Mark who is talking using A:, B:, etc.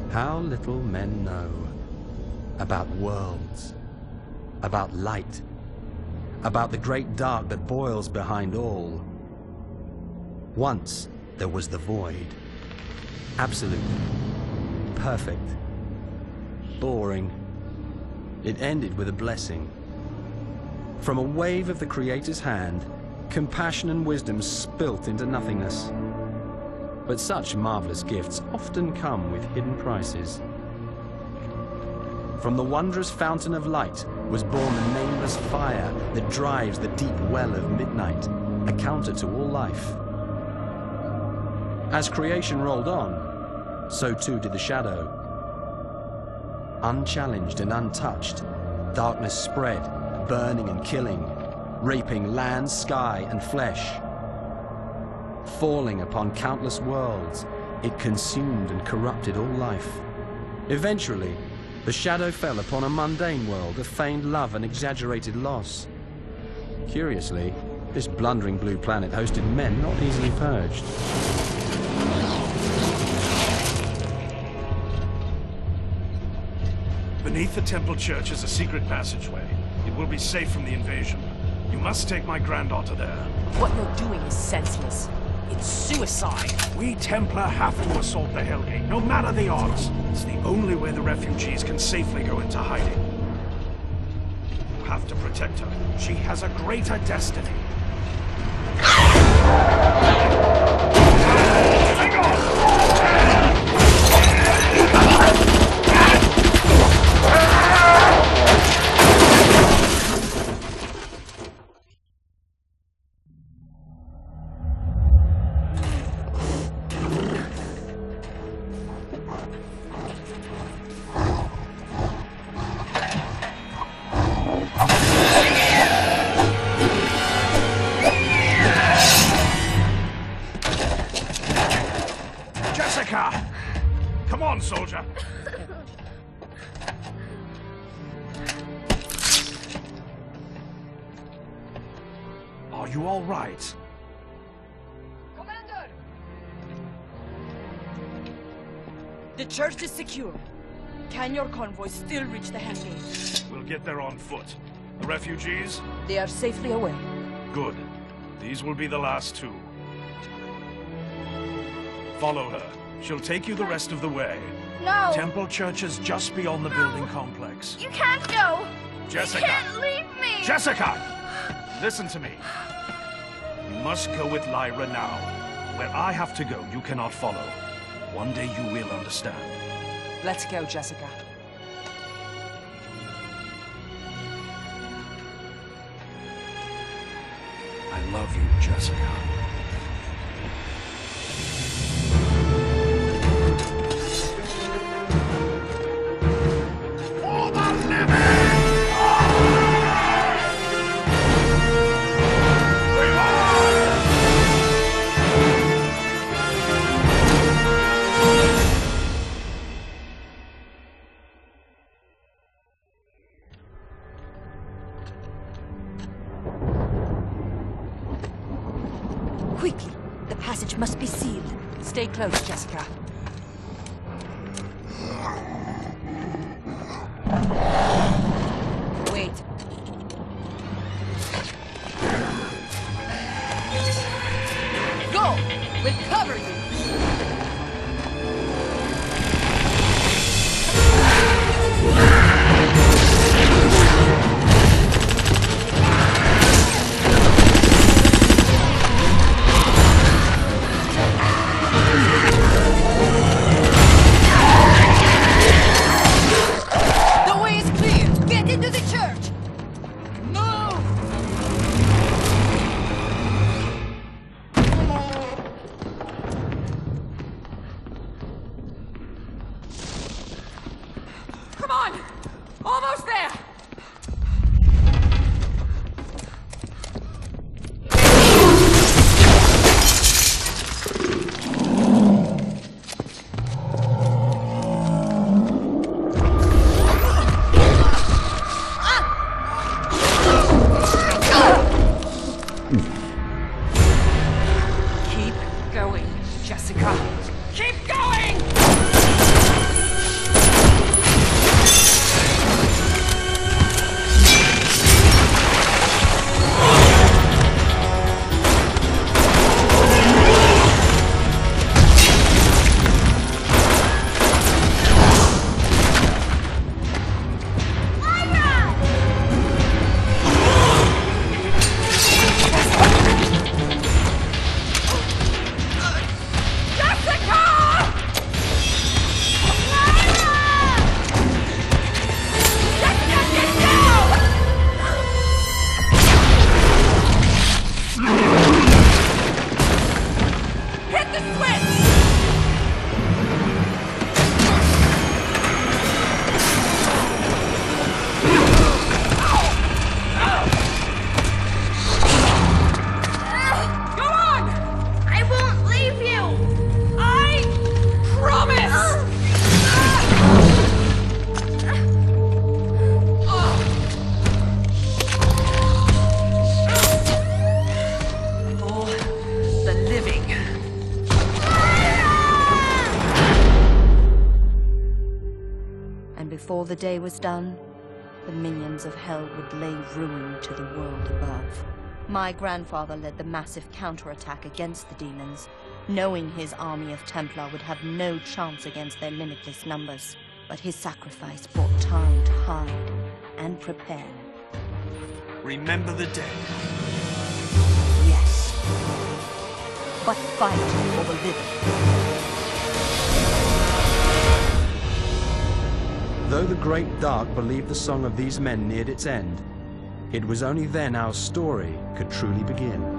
A: How little men know about worlds, about light, about the great dark that boils behind all. Once there was the void. Absolute. Perfect. Boring. It ended with a blessing. From a wave of the Creator's hand, compassion and wisdom spilt into nothingness. But such marvelous gifts often come with hidden prices. From the wondrous fountain of light was born the nameless fire that drives the deep well of midnight, a counter to all life. As creation rolled on, so too did the shadow. Unchallenged and untouched, darkness spread, burning and killing, raping land, sky, and flesh. Falling upon countless worlds, it consumed and corrupted all life. Eventually, the shadow fell upon a mundane world of feigned love and exaggerated loss. Curiously, this blundering blue planet hosted men not easily purged.
B: Beneath the temple church is a secret passageway. It will be safe from the invasion. You must take my granddaughter there.
C: What you're doing is senseless. It's suicide.
B: We Templar have to assault the Hellgate, no matter the odds. It's the only way the refugees can safely go into hiding. You have to protect her. She has a greater destiny. Hang on! Come on, soldier! Are you all right?
C: Commander! The church is secure. Can your convoy still reach the Hellgate?
B: We'll get there on foot. The refugees?
C: They are safely away.
B: Good. These will be the last two. Follow her. She'll take you the rest of the way.
D: No!
B: Temple Church is just beyond the building complex.
D: You can't go!
B: Jessica!
D: You can't leave me!
B: Jessica! Listen to me. You must go with Lyra now. Where I have to go, you cannot follow. One day you will understand.
C: Let's go, Jessica.
B: I love you, Jessica.
D: Quickly! The passage must be sealed.
C: Stay close, Jessica. Wait. Go! We'll cover you! Come on! Almost there! Keep going, Jessica. Keep going!
D: before the day was done, the minions of hell would lay ruin to the world above. My grandfather led the massive counterattack against the demons, knowing his army of Templar would have no chance against their limitless numbers. But his sacrifice bought time to hide and prepare.
B: Remember the dead.
D: Yes. But fight for the living.
A: Though the Great Dark believed the song of these men neared its end, it was only then our story could truly begin.